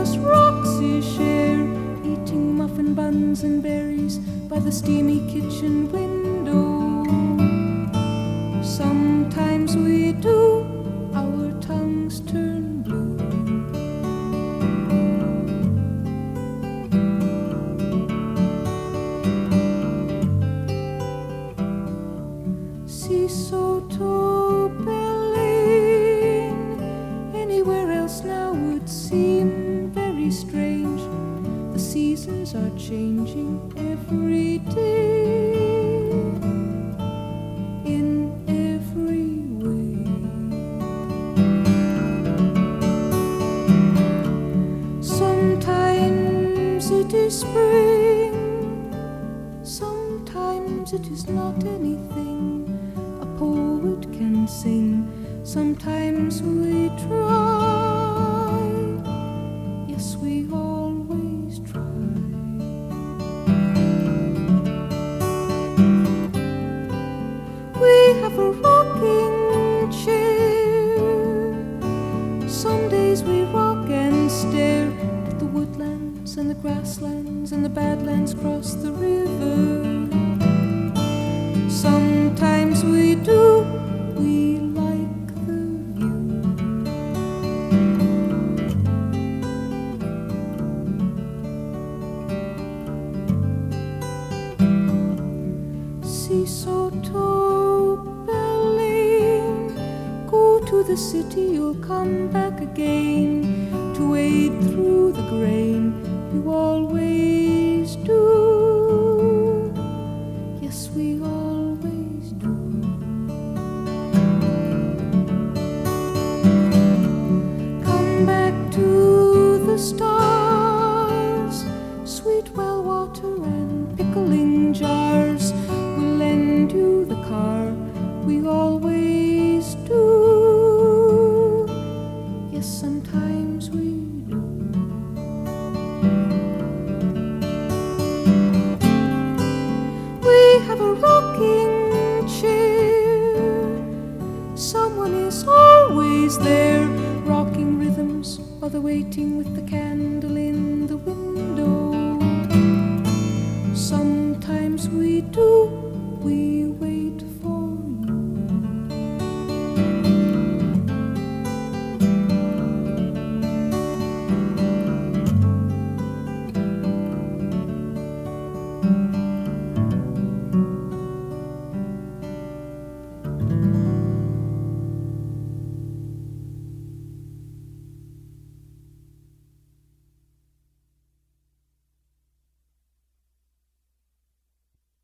us Roxy's share, eating muffin buns and berries by the steamy kitchen window. Sometimes we do, our tongues turn blue. Sesotho Berlin, anywhere else now would seem very strange. The seasons are changing every day, in every way. Sometimes it is spring, sometimes it is not anything a poet can sing. Sometimes we try, yes, we always try. We have a rocking chair. Some days we rock and stare at the woodlands and the grasslands and the badlands across the river. Sometimes we do, we like the view. Sesotho Berlin, go to the city, you'll come back again to wade through the grain. You always do, yes, we always do. Come back to the stars, sweet well water and pickling jars. We'll lend you the car, we always do. Yes, sometimes we do. We have a rocking chair. Someone is always there, rocking rhythms while they're waiting with the candle in the window. Sometimes we do, we wait